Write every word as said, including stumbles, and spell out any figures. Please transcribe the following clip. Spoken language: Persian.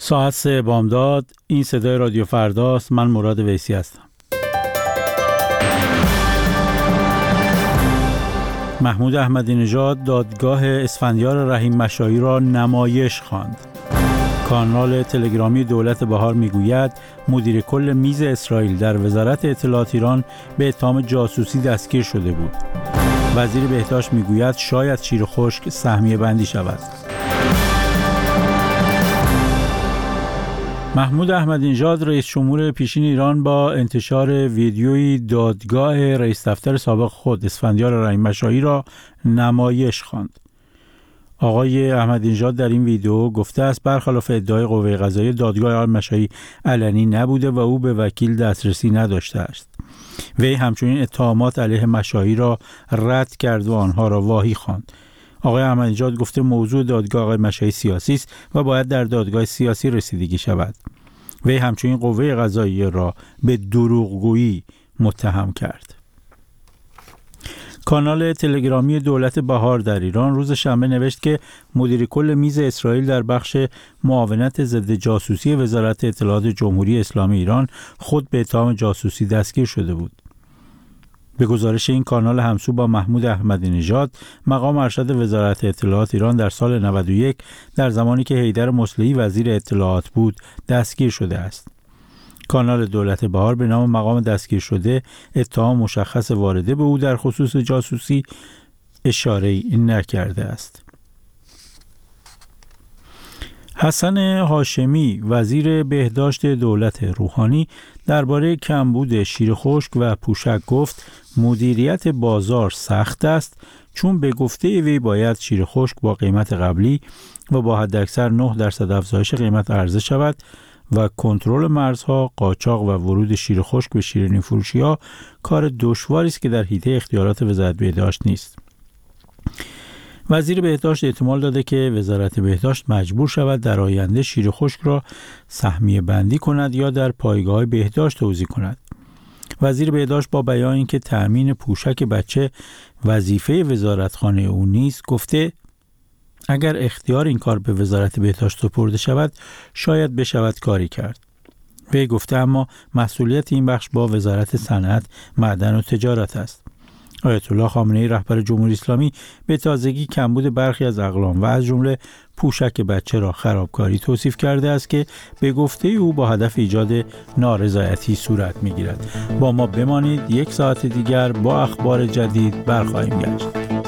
ساعت سه بامداد، این صدای رادیو فرداست. من مراد ویسی هستم. محمود احمدی نژاد دادگاه اسفندیار رحیم مشایی را نمایش خواند. کانال تلگرامی دولت بهار میگوید مدیر کل میز اسرائیل در وزارت اطلاعات ایران به اتهام جاسوسی دستگیر شده بود. وزیر بهداشت میگوید شاید شیر خشک سهمیه بندی شود. محمود احمدی نژاد رئیس جمهور پیشین ایران با انتشار ویدیویی دادگاه رئیس دفتر سابق خود اسفندیار رحیم مشایی را نمایش خواند. آقای احمدی نژاد در این ویدیو گفته است برخلاف ادعای قوه قضاییه دادگاه آقای مشایی علنی نبوده و او به وکیل دسترسی نداشته است. وی همچنین اتهامات علیه مشایی را رد کرد و آنها را واهی خواند. آقای احمدی نژاد گفته موضوع دادگاه آقای مشایی سیاسی است و باید در دادگاه سیاسی رسیدگی شود. وی همچنین قوه قضاییه را به دروغگویی متهم کرد. کانال تلگرامی دولت بهار در ایران روز شنبه نوشت که مدیر کل میز اسرائیل در بخش معاونت ضد جاسوسی وزارت اطلاعات جمهوری اسلامی ایران خود به اتهام جاسوسی دستگیر شده بود. به گزارش این کانال همسو با محمود احمدی نژاد، مقام ارشد وزارت اطلاعات ایران در سال نود و یک در زمانی که حیدر مصلحی وزیر اطلاعات بود دستگیر شده است. کانال دولت بهار به نام مقام دستگیر شده اتهام مشخص وارده به او در خصوص جاسوسی اشاره‌ای نکرده است. حسن هاشمی وزیر بهداشت دولت روحانی درباره کمبود شیر خشک و پوشک گفت مدیریت بازار سخت است چون به گفته وی باید شیر خشک با قیمت قبلی و با حداکثر نه درصد افزایش قیمت عرضه شود و کنترل مرزها، قاچاق و ورود شیر خشک به شیرینی فروشی‌ها کار دشواری است که در حیطه اختیارات وزارت بهداشت نیست. وزیر بهداشت احتمال داده که وزارت بهداشت مجبور شود در آینده شیر خشک را سهمیه بندی کند یا در پایگاه بهداشت توزیع کند. وزیر بهداشت با بیان اینکه تأمین پوشک بچه وظیفه وزارتخانه او نیست گفته اگر اختیار این کار به وزارت بهداشت سپرده شود شاید بشود کاری کرد. وی گفته اما مسئولیت این بخش با وزارت صنعت، معدن و تجارت است. آیت الله خامنه‌ای رهبر جمهوری اسلامی به تازگی کمبود برخی از اقلام و از جمله پوشک بچه را خرابکاری توصیف کرده است که به گفته او با هدف ایجاد نارضایتی صورت می‌گیرد. با ما بمانید، یک ساعت دیگر با اخبار جدید برخواهیم گشت.